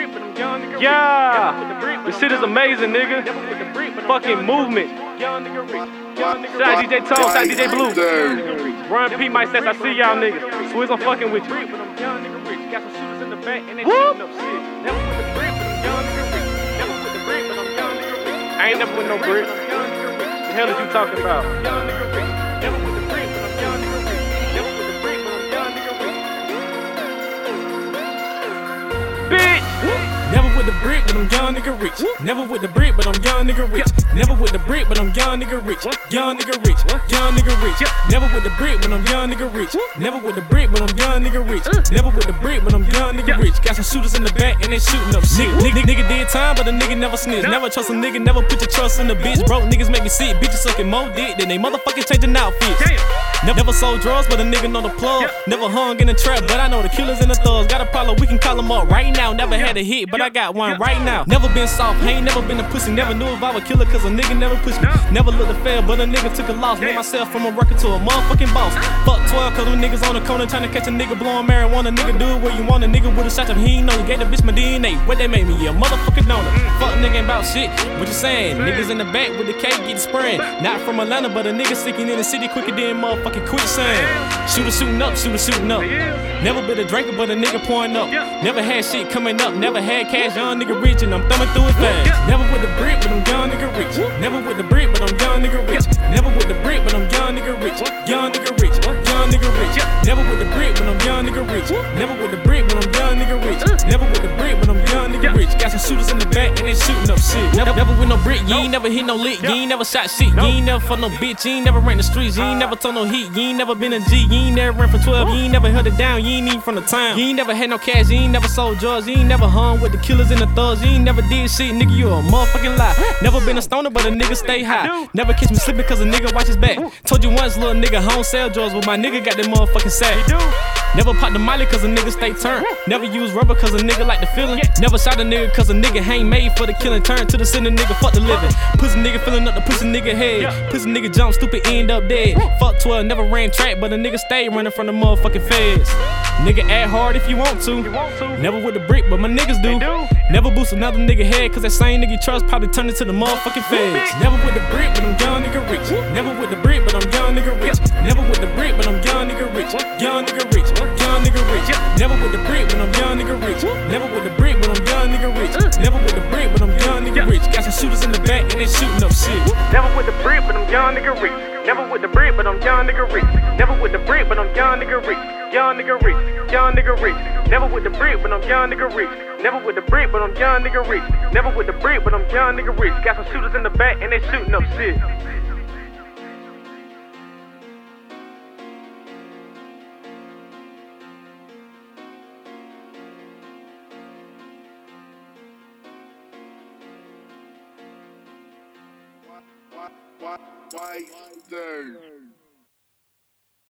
Yeah, this shit is amazing, nigga. Fucking movement. Shout out DJ Tone, shout out DJ Blue. Run P, my sets, I see y'all niggas. Swizz, I'm fucking with you. Whoop! I ain't never with no brick. The hell is you talking about? Bitch! Never with the brick, but I'm young nigga rich. Never with the brick, but I'm young nigga rich. Never with the brick, but I'm young nigga rich. Young nigga rich, young nigga rich. Never with the brick, but I'm young nigga rich. Never with the brick, but I'm young nigga rich. Never with the brick, but I'm young nigga rich. Got some shooters in the back and they shooting up shit. Nigga did time, but a nigga never snitch. Never trust a nigga, never put your trust in the bitch. Broke niggas make me sick, bitches sucking more dick than they motherfucking changing outfits. Never sold drugs, but a nigga know the plug. Never hung in a trap, but I know the killers and the thugs. Got a problem, we can call them up right now. Never had a hit, but I got one right now. Never been soft, ain't never been a pussy. Never knew if I would kill her, cause a nigga never pushed me. Never looked to fail, but a nigga took a loss. Made myself from a record to a motherfucking boss. Fuck 12, cause them niggas on the corner trying to catch a nigga blowing marijuana. Nigga do it where you want, a nigga with a shot if he ain't know. You gave the bitch my DNA, what they made me, a motherfucking donor. Fuck nigga ain't about shit, what you saying? Niggas in the back with the cake get spraying. Not from Atlanta, but a nigga sticking in the city quicker than motherfucking quicksand. Shooter shooting up, shooter shooting up. Never been a drinker, but a nigga pouring up. Never had shit coming up, never had cash, young nigga rich, and I'm thumbing through it fast. Never with the brick, but I'm young nigga rich. Never with the brick, but I'm young nigga rich. Never with the brick, but I'm young nigga rich. Young nigga rich, young nigga rich. Never with the brick, but I'm young nigga rich. Never with the brick, but I'm young nigga rich. Never with the brick, but I'm young nigga rich. Got some shooters in the back and they shooting up shit. Never with no brick, you ain't never hit no lick. You ain't never shot shit. You ain't never fuck no bitch. You ain't never ran the streets. You ain't never told no heat. You ain't never been a G. You ain't never ran for 12. You ain't never held it down. You ain't even from the town. You ain't never had no cash. You ain't never sold drugs. You ain't never hung with the killers and the thugs. You ain't never did shit, nigga. You a motherfucking lie. Never been a stoner, but a nigga stay high. Never catch me slipping cause a nigga watch his back. Told you once, little nigga home sell drugs, but my nigga got that motherfucking sack. Never pop the molly cause a nigga stay turned. Never use rubber cause a nigga like the feeling. Never shot a nigga cause a nigga ain't made for the killing. Turn to the sinner nigga, fuck the living. Pussy nigga filling up the pussy nigga head. Pussy nigga jump stupid, end up dead. Fuck 12, never ran track, but a nigga stay running from the motherfucking feds. Nigga act hard if you want to. Never with the brick, but my niggas do. Never boost another nigga head cause that same nigga you trust probably turn into the motherfucking feds. Never with the brick, but I'm young nigga rich. Never with the brick, but I'm young nigga rich. Never with the brick, but I'm young nigga rich. Young nigga rich, young nigga rich. Never with the brick, but I'm young nigga rich. Never with the brick, but I'm young nigga rich. Never with the brick, but I'm young nigga rich. Got some shooters in the back and they shooting up shit. Never with the brick, but I'm young nigga rich. Never with the brick, but I'm young nigga rich. Never with the brick, but I'm young nigga rich. Young nigga rich, young nigga rich. Never with the brick, but I'm young nigga rich. Never with the brick, but I'm young nigga rich. Never with the brick, but I'm young nigga rich. Got some shooters in the back and they shooting up shit. Why?